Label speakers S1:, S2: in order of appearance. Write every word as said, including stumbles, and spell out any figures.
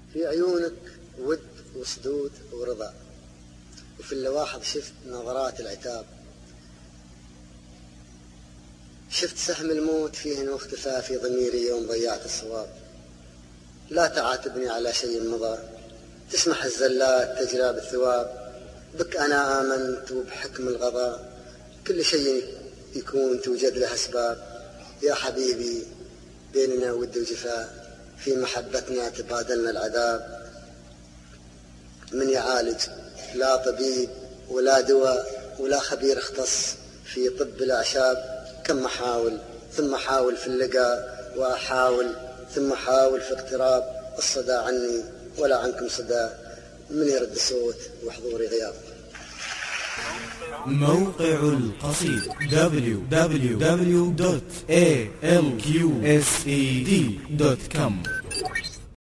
S1: في عيونك ود وصدود ورضا، وفي اللواحظ شفت نظرات العتاب. شفت سهم الموت فيه انه اختفى في ضميري يوم ضيعت الصواب. لا تعاتبني على شيء مضى، تسمح الزلات تجرى بالثواب. بك أنا آمنت وبحكم الغضاء كل شيء يكون توجد له أسباب. يا حبيبي بيننا ود وجفاء، في محبتنا تبادلنا العذاب. من يعالج؟ لا طبيب ولا دواء ولا خبير اختص في طب الأعشاب. كم أحاول ثم أحاول في اللقاء، وأحاول ثم أحاول في اقتراب. الصدى عني ولا عنكم صدى، من يرد صوت وحضوري غياب.
S2: موقع القصيد دبليو دبليو دبليو دوت إيه إل كيو إس إي دي دوت كوم